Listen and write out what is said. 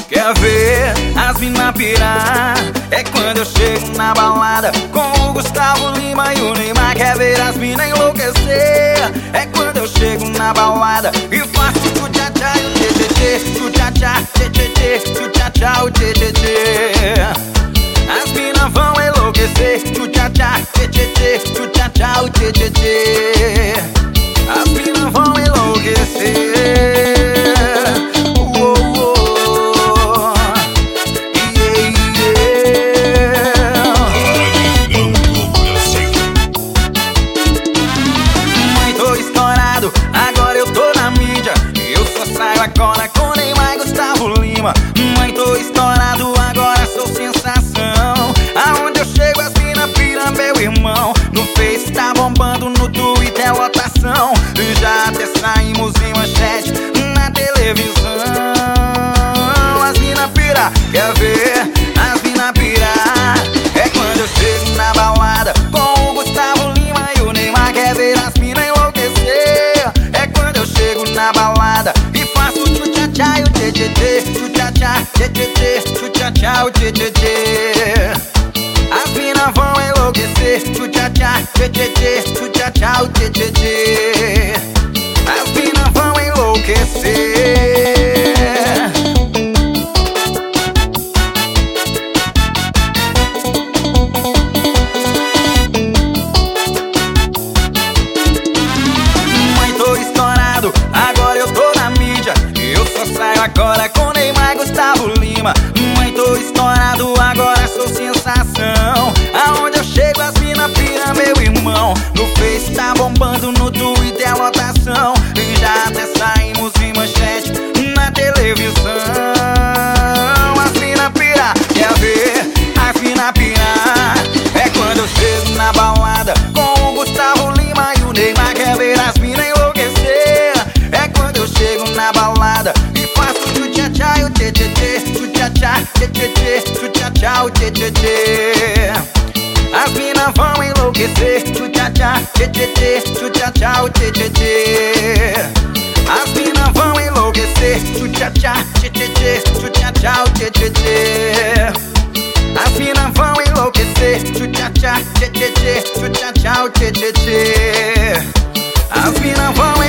Quer ver as mina pirar? É quando eu chego na balada com o Gustavo Lima e o Neymar. Quer ver as mina enlouquecer? É quando eu chego na balada e faço tchu-tchá-tchá e o tchê-tchê-tchê, tchu-tchá-tchá, tchê-tchê-tchê, tchu-tchá-tchá, o tchê-tchê-tchê. As mina vão enlouquecer, tchu-tchá-tchá, tchê-tchê-tchê, tchu-tchá-tchá, o tchê-tchê-tchê. As mina vão enlouquecer. Agora eu tô na mídia, eu só saio agora com Neymar e Gustavo Lima. Mãe, tô estourado, agora sou sensação. Aonde eu chego as mina pira, meu irmão. No Face tá bombando, no Twitter é lotação. Já até saímos em manchete na televisão. As mina pira, quer ver? As mina pira. É quando eu chego na balada com o Gustavo Lima e o Neymar. Quer ver as mina enlouquecer? Chego na balada e faço tchu-tchá-tchá e o tchê-tchê-tchê, tchu-tchá-tchá, tchê-tchê-tchê, tchu-tchá-tchá, o tchê-tchê-tchê. As mina vão enlouquecer, tchu-tchá-tchá, tchê-tchê-tchê, tchu-tchá-tchá, o tchê-tchê-tchê. As mina vão enlouquecer. Agora eu tô na mídia, eu só saio agora com Neymar e Gustavo Lima. Mãe, tô estourado, agora sou sensação. Aonde eu chego as mina pira, meu irmão. No Face tá bombando, no Twitter é lotação. E já até saímos em manchete na televisão. As mina pira, quer ver? As mina pira. É quando eu chego na balada com o Gustavo Lima e o Neymar. Quer ver as mina enlouquecer? É quando eu chego na balada e faço tchu-tchá-tchá e o tchê-tchê-tchê, tchu-tchá-tchá, tchê-tchê-tchê, tchu-tchá-tchá, o tchê-tchê-tchê. As mina vão enlouquecer, tchu-tchá-tchá, tchê-tchê-tchê, tchu-tchá-tchá, o tchê-tchê-tchê. As mina vão enlouquecer, tchu-tchá-tchá, tchê-tchê-tchê, tchu-tchá-tchá, o tchê-tchê-tchê. As mina vão enlouquecer, tchu-tchá-tchá, tchê-tchê-tchê, tchu-tchá-tchá, o tchê-tchê-tchê. As mina vão